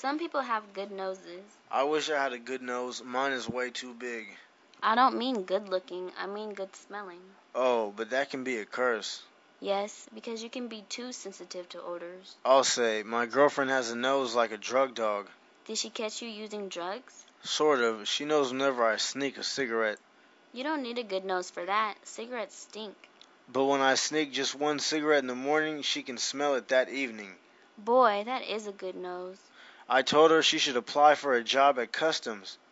Some people have good noses. I wish I had a good nose. Mine is way too big. I don't mean good looking, I mean good smelling. Oh, but that can be a curse. Yes, because you can be too sensitive to odors. I'll say, my girlfriend has a nose like a drug dog. Did she catch you using drugs? Sort of. She knows whenever I sneak a cigarette. You don't need a good nose for that. Cigarettes stink. But when I sneak just one cigarette in the morning, she can smell it that evening. Boy, that is a good nose. I told her she should apply for a job at customs.